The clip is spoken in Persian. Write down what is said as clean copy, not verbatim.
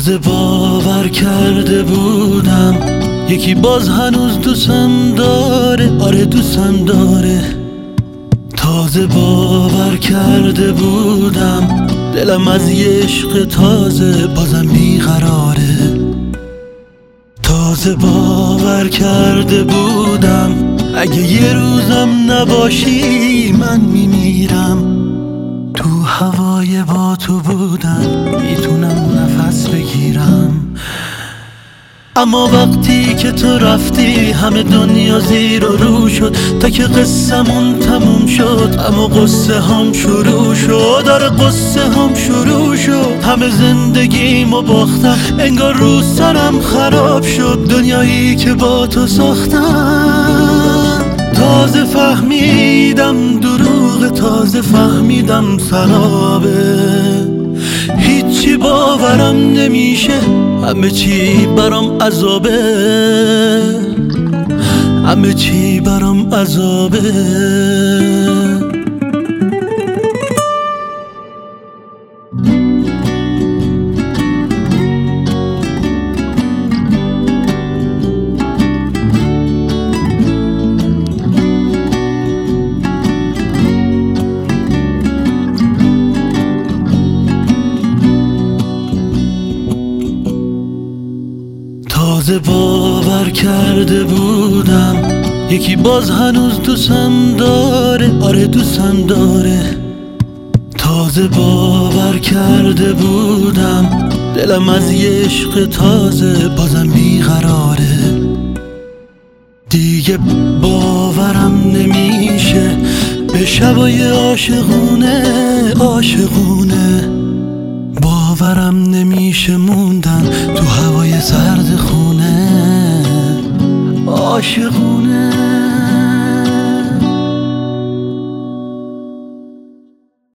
تازه باور کرده بودم یکی باز هنوز دوستم داره، آره دوستم داره. تازه باور کرده بودم دلم از یه عشق تازه بازم بیقراره. تازه باور کرده بودم اگه یه روزم نباشی من میمیرم. تو هوای با تو بودن میتونم نفس بگیرم، اما وقتی که تو رفتی همه دنیا زیر و رو شد. تا که قصه‌مون تموم شد اما قصه هم شروع شد، آره قصه هم شروع شد. همه زندگیمو باختم انگار رو سرم خراب شد. دنیایی که با تو ساختم تازه فهمیدم دروغ، تازه فهمیدم سرابه. هیچی باورم نمیشه، همه چی برام عذابه، همه چی برام عذابه. تازه باور کرده بودم یکی باز هنوز دوستم داره، آره دوستم داره. تازه باور کرده بودم دلم از یه عشق تازه بازم بیقراره. دیگه باورم نمیشه به شبای عاشقونه، عاشقونه. باورم نمیشه موندن تو هوای سرد خونه، عاشقونه.